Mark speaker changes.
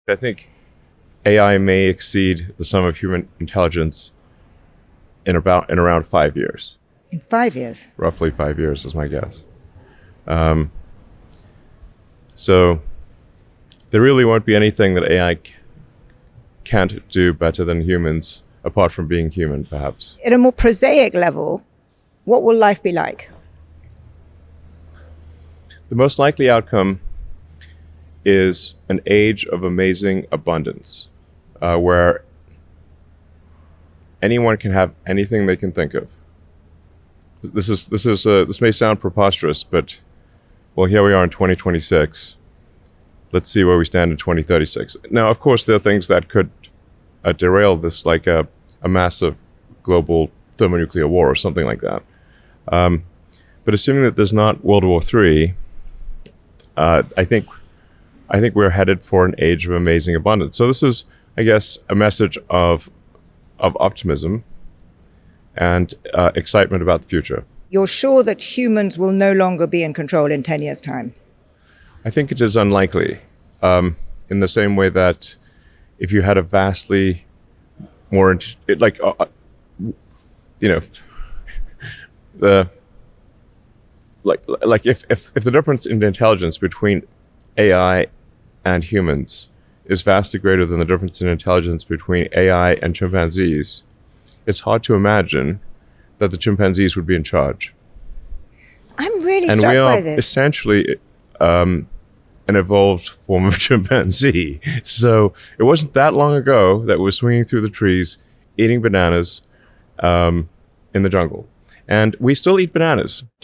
Speaker 1: I think AI may exceed the sum of human intelligence in around 5 years.
Speaker 2: In 5 years?
Speaker 1: Roughly 5 years is my guess. So there really won't be anything that AI can't do better than humans, apart from being human, perhaps.
Speaker 2: At a more prosaic level, what will life be like?
Speaker 1: The most likely outcome is an age of amazing abundance, where anyone can have anything they can think of. This may sound preposterous, but well, here we are in 2026. Let's see where we stand in 2036. Now, of course, there are things that could derail this, like a massive global thermonuclear war or something like that. But assuming that there's not World War III, I think we're headed for an age of amazing abundance. So this is, I guess, a message of optimism and excitement about the future.
Speaker 2: You're sure that humans will no longer be in control in 10 years' time?
Speaker 1: I think it is unlikely, in the same way that if you had a vastly more, if the difference in the intelligence between AI and humans is vastly greater than the difference in intelligence between AI and chimpanzees, it's hard to imagine that the chimpanzees would be in charge.
Speaker 2: I'm really
Speaker 1: And
Speaker 2: struck
Speaker 1: we are
Speaker 2: by this.
Speaker 1: essentially an evolved form of chimpanzee. So it wasn't that long ago that we were swinging through the trees, eating bananas in the jungle. And we still eat bananas.